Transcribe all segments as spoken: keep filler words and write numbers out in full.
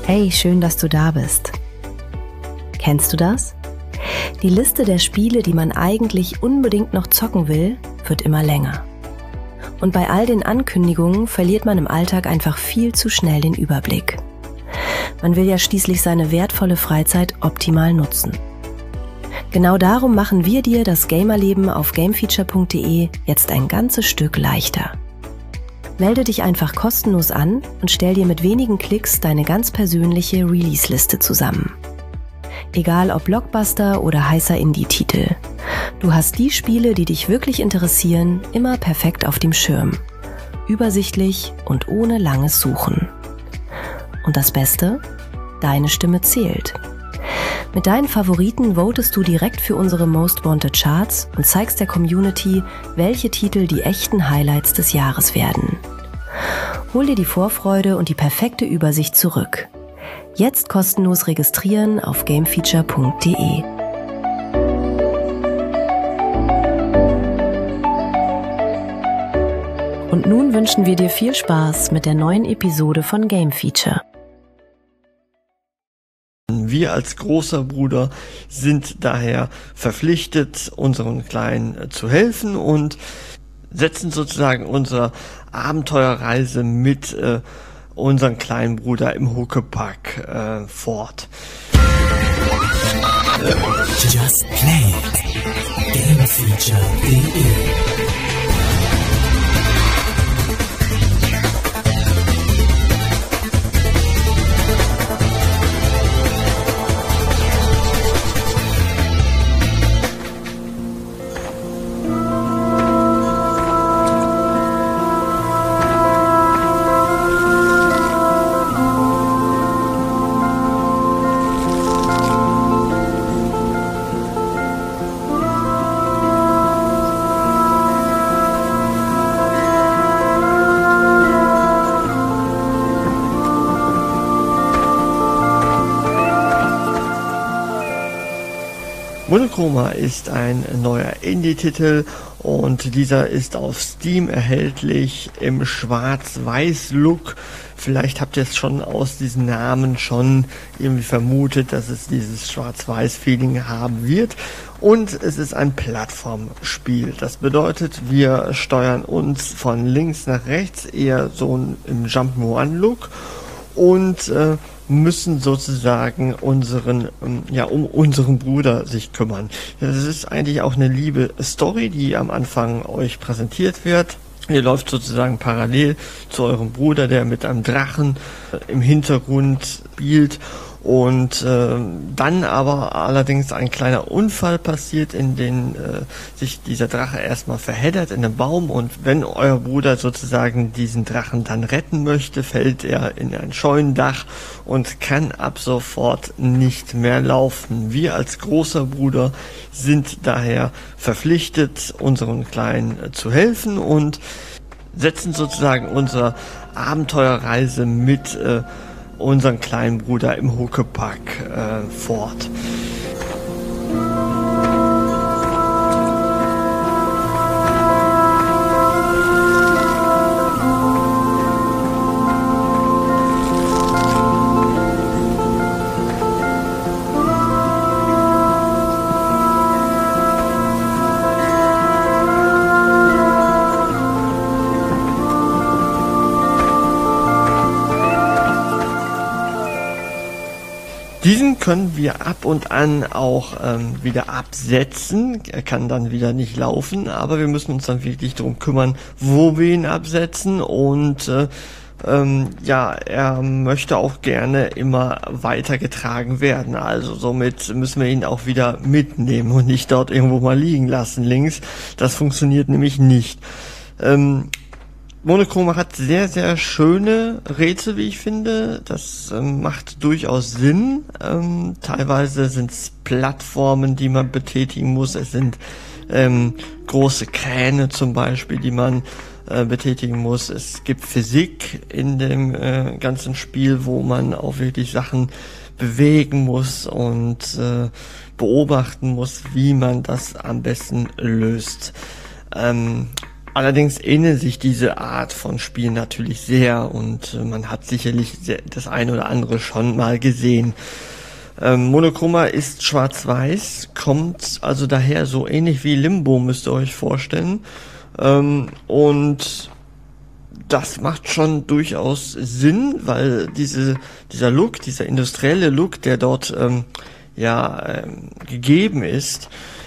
Hey, schön, dass du da bist. Kennst du das? Die Liste der Spiele, die man eigentlich unbedingt noch zocken will, wird immer länger. Und bei all den Ankündigungen verliert man im Alltag einfach viel zu schnell den Überblick. Man will ja schließlich seine wertvolle Freizeit optimal nutzen. Genau darum machen wir dir das Gamerleben auf gamefeature punkt de jetzt ein ganzes Stück leichter. Melde dich einfach kostenlos an und stell dir mit wenigen Klicks deine ganz persönliche Release-Liste zusammen. Egal ob Blockbuster oder heißer Indie-Titel. Du hast die Spiele, die dich wirklich interessieren, immer perfekt auf dem Schirm. Übersichtlich und ohne langes Suchen. Und das Beste? Deine Stimme zählt. Mit deinen Favoriten votest du direkt für unsere Most Wanted Charts und zeigst der Community, welche Titel die echten Highlights des Jahres werden. Hol dir die Vorfreude und die perfekte Übersicht zurück. Jetzt kostenlos registrieren auf gamefeature punkt de. Und nun wünschen wir dir viel Spaß mit der neuen Episode von Game Feature. Wir als großer Bruder sind daher verpflichtet, unseren Kleinen zu helfen und setzen sozusagen unsere Abenteuerreise mit äh, unserem kleinen Bruder im Huckepack äh, fort. Just Play It. Gamefeature punkt de. Monochroma ist ein neuer Indie-Titel und dieser ist auf Steam erhältlich im Schwarz-Weiß-Look. Vielleicht habt ihr es schon aus diesem Namen schon irgendwie vermutet, dass es dieses Schwarz-Weiß-Feeling haben wird. Und es ist ein Plattformspiel. Das bedeutet, wir steuern uns von links nach rechts, eher so im Jump'n'Run-Look und äh, müssen sozusagen unseren, ja, um unseren Bruder sich kümmern. Das ist eigentlich auch eine liebe Story, die am Anfang euch präsentiert wird. Ihr läuft sozusagen parallel zu eurem Bruder, der mit einem Drachen im Hintergrund spielt. Und äh, dann aber allerdings ein kleiner Unfall passiert, in den äh, sich dieser Drache erstmal verheddert in einem Baum, und wenn euer Bruder sozusagen diesen Drachen dann retten möchte, fällt er in ein Scheunendach und kann ab sofort nicht mehr laufen. Wir als großer Bruder sind daher verpflichtet, unseren Kleinen äh, zu helfen und setzen sozusagen unsere Abenteuerreise mit äh, unseren kleinen Bruder im Huckepack äh, fort. Diesen können wir ab und an auch ähm, wieder absetzen. Er kann dann wieder nicht laufen, aber wir müssen uns dann wirklich darum kümmern, wo wir ihn absetzen. Und äh, ähm, ja, er möchte auch gerne immer weitergetragen werden. Also somit müssen wir ihn auch wieder mitnehmen und nicht dort irgendwo mal liegen lassen links. Das funktioniert nämlich nicht. Ähm, Monochroma hat sehr, sehr schöne Rätsel, wie ich finde. Das ähm, macht durchaus Sinn. Ähm, teilweise sind es Plattformen, die man betätigen muss. Es sind ähm, große Kräne zum Beispiel, die man äh, betätigen muss. Es gibt Physik in dem äh, ganzen Spiel, wo man auch wirklich Sachen bewegen muss und äh, beobachten muss, wie man das am besten löst. Ähm, Allerdings ähnelt sich diese Art von Spiel natürlich sehr und äh, man hat sicherlich sehr, das eine oder andere schon mal gesehen. Ähm, Monochroma ist schwarz-weiß, kommt also daher so ähnlich wie Limbo, müsst ihr euch vorstellen. Ähm, und das macht schon durchaus Sinn, weil diese, dieser Look, dieser industrielle Look, der dort ähm, ja ähm, gegeben ist,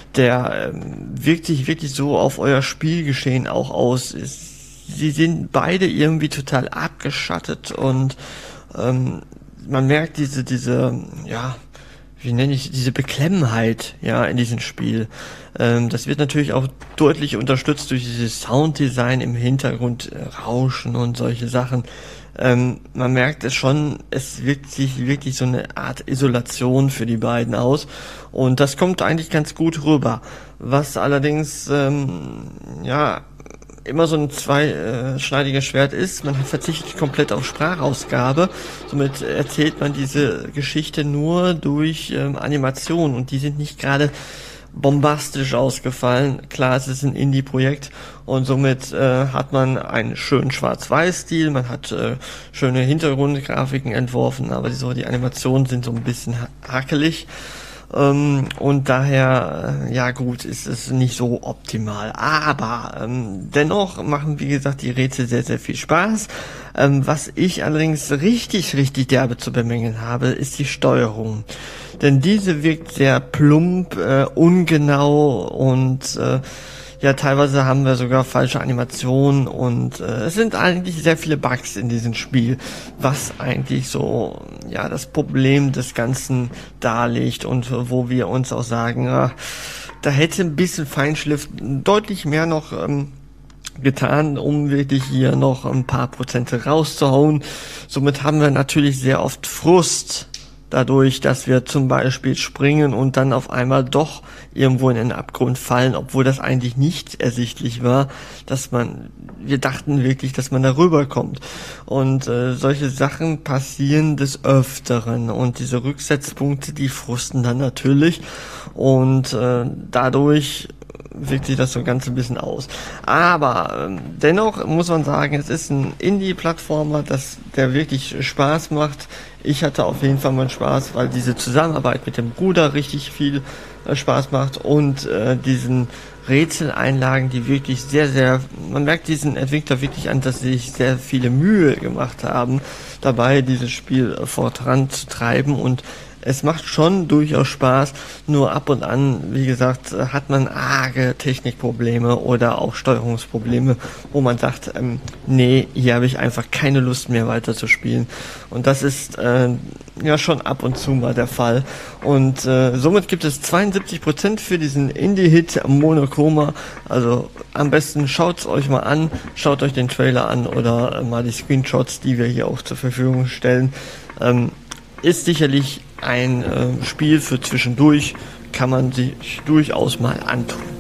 der ähm, wirkt sich wirklich so auf euer Spielgeschehen auch aus. Ist, sie sind beide irgendwie total abgeschattet und ähm, man merkt diese, diese, ja, wie nenne ich, diese Beklemmheit, ja, in diesem Spiel. Ähm, das wird natürlich auch deutlich unterstützt durch dieses Sounddesign im Hintergrund, äh, Rauschen und solche Sachen. Ähm, man merkt es schon, es wirkt sich wirklich so eine Art Isolation für die beiden aus und das kommt eigentlich ganz gut rüber. Was allerdings, ähm, ja, immer so ein zweischneidiges Schwert ist, man verzichtet komplett auf Sprachausgabe, somit erzählt man diese Geschichte nur durch ähm, Animation und die sind nicht gerade bombastisch ausgefallen. Klar, es ist ein Indie-Projekt und somit äh, hat man einen schönen Schwarz-Weiß-Stil, man hat äh, schöne Hintergrundgrafiken entworfen, aber die, so, die Animationen sind so ein bisschen ha- hakelig. Ähm, und daher, äh, ja gut, ist es nicht so optimal. Aber ähm, dennoch machen, wie gesagt, die Rätsel sehr, sehr viel Spaß. Ähm, was ich allerdings richtig, richtig derbe zu bemängeln habe, ist die Steuerung. Denn diese wirkt sehr plump, äh, ungenau und äh, ja, teilweise haben wir sogar falsche Animationen und äh, es sind eigentlich sehr viele Bugs in diesem Spiel, was eigentlich so, ja, das Problem des Ganzen darlegt und äh, wo wir uns auch sagen, äh, da hätte ein bisschen Feinschliff deutlich mehr noch ähm, getan, um wirklich hier noch ein paar Prozente rauszuhauen. Somit haben wir natürlich sehr oft Frust dadurch, dass wir zum Beispiel springen und dann auf einmal doch irgendwo in den Abgrund fallen, obwohl das eigentlich nicht ersichtlich war, dass man, wir dachten wirklich, dass man da rüberkommt. Und äh, solche Sachen passieren des Öfteren und diese Rücksetzpunkte, die frusten dann natürlich und äh, dadurch wirkt sich das so ganz ein bisschen aus. Aber ähm, dennoch muss man sagen, es ist ein Indie-Plattformer, das, der wirklich Spaß macht. Ich hatte auf jeden Fall mal Spaß, weil diese Zusammenarbeit mit dem Bruder richtig viel äh, Spaß macht und äh, diesen Rätseleinlagen, die wirklich sehr, sehr, man merkt diesen Entwickler wirklich an, dass sie sich sehr viele Mühe gemacht haben, dabei dieses Spiel äh, voranzutreiben und es macht schon durchaus Spaß, nur ab und an, wie gesagt, hat man arge Technikprobleme oder auch Steuerungsprobleme, wo man sagt, ähm, nee, hier habe ich einfach keine Lust mehr weiter zu spielen. Und das ist äh, ja schon ab und zu mal der Fall. Und äh, somit gibt es zweiundsiebzig Prozent für diesen Indie-Hit Monochroma. Also am besten schaut's euch mal an, schaut euch den Trailer an oder äh, mal die Screenshots, die wir hier auch zur Verfügung stellen. Ähm, ist sicherlich ein äh, Spiel für zwischendurch, kann man sich durchaus mal antun.